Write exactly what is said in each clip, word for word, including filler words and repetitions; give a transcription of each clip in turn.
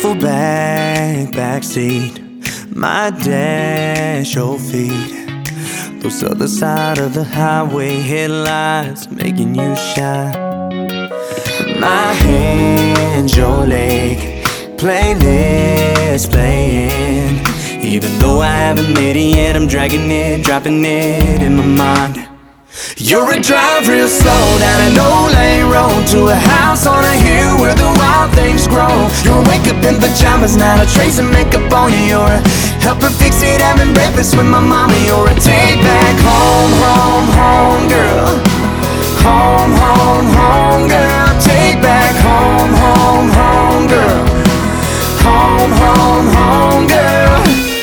duffel bag, backseat, my dash, your feet. Those other side of the highway headlights making you shine. My hand, your leg, playlist playing. Even though I haven't made it yet, I'm dragging it, dropping it in my mind. You're a drive real slow down an old lane road to a house on a hill where the wild things grow. You're a wake up in pajamas, not a trace of makeup on you. You're a help her fix it, having breakfast with my mama. You're a take back home, home, home girl. Home, home, home girl. Take back home, home, home girl. Home, home, home girl.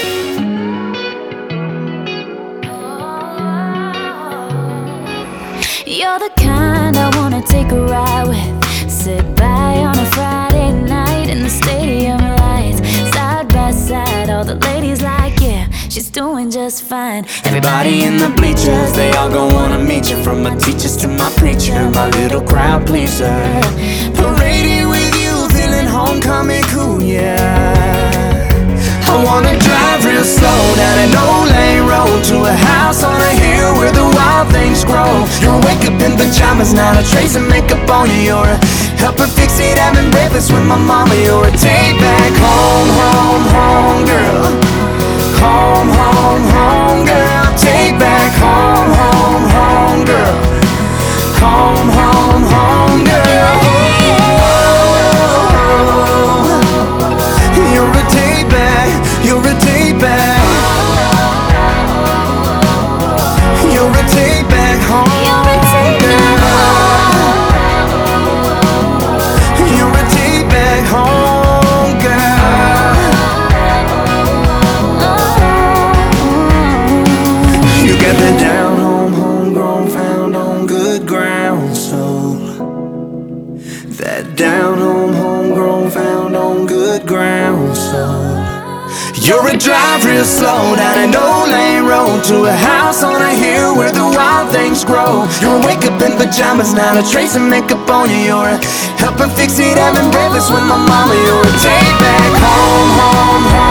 You're the kind I wanna take a ride with. Sit by on a Friday night in the stadium lights, side by side. All the ladies like, yeah, she's doing just fine. Everybody in the bleachers, they all gon' wanna meet you. From my teachers to my preacher, my little crowd pleaser. Parading with you, feeling homecoming cool, yeah. I wanna drive real slow down an old lane road to a house on a hill where the wild things grow. You're a wake up in pajamas, not a trace of makeup on you. You're a help her fix it, having breakfast with my mama. You're a take back home, home, home girl. Home, home, home girl. Take back home, home, home girl. Home, home, home girl. You're a take back, you're a take back. You're a take back home. You're a take back home, girl. You got that down home, homegrown, found on good ground soul. That down home, homegrown, found on good ground soul. You're a drive real slow down an old lane road to a house on a hill where the wild things grow. You're a wake up in pajamas, not a trace of makeup on you. You're a help her fix it, having breakfast with my mama. You're a take back home, home, home.